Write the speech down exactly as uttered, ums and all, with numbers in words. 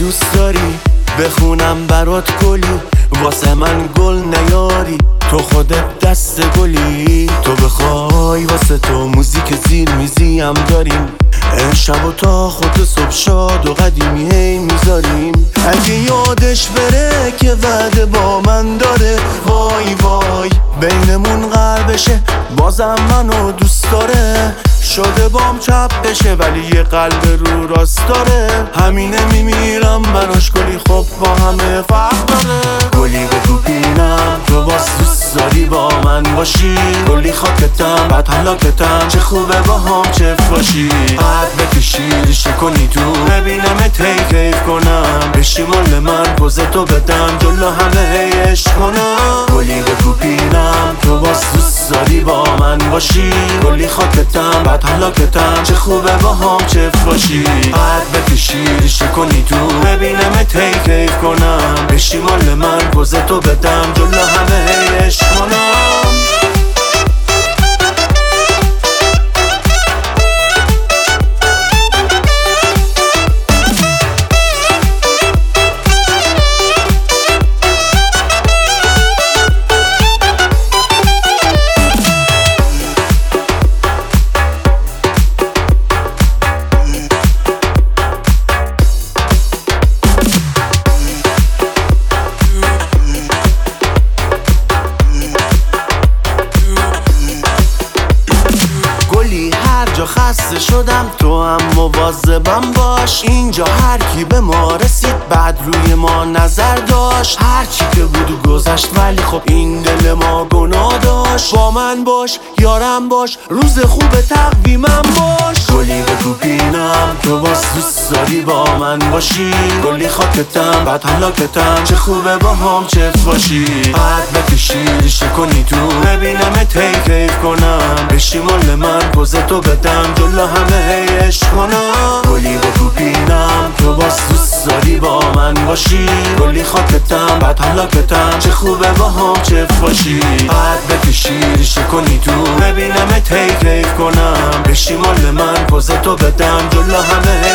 دوست داری بخونم برات گلی، واسه من گل نیاری تو خودت دست گلی. تو بخوای واسه تو موزیک زیر میزی هم داریم، شب و تا خود صبح شاد و قدیمی هی میذاریم. اگه یادش بره که وعده با من داره، وای وای بینمون غر بشه بازم منو دوست داره. شده بام چپ بشه ولی یه قلب رو راست داره. همینه میمیرم براش گلی خب با همه فرق داره. گلی بگو بینم تو باز دوست داری با من باشی، گلی خاکتم بعد حلاکتم، چه خوبه با هم چف باشی. قد بکشی ریشه کنی تو ببینم تی کیف کنم، بشی مال من پوز تو بدم جلو همه هی عشق کنم. گلی بگو بینم تو باز دوست داری با من باشی، گلی خاکتم بعد حلاکتم، چه خوبه با هم چف باشی. قد بکشی ریشه کنی تو ببینم تی کیف کنم، بشی مال من پوز تو بدم جلو همه هی عشق کنم. خسته شدم تو هم مواظبم باش، اینجا هر کی به ما رسید بعد روی ما نظر داشت. هر چی که بود و گذشت ولی خب این دل ما گناه داشت. با من باش یارم باش روز خوب تقویمم باش. گلی بگو بینم تو باز دوست داری با من باشی، گلی خاکتم بعد حلاکتم، چه خوبه با هم چف باشی. قد بکشی ریشه کنی تو ببینم تی کیف کنم، بشی مال من پوز تو بدم جلو همه هی عشق کنم. گلی بگو بینم تو باز دوست داری با من باشی، گلی خاکتم بعد حلاکتم، چه خوبه با هم چف باشی. قد بکشی ریشه کنی تو ببینم تی کیف کنم، بشی مال من پوز تو بدم جلو همه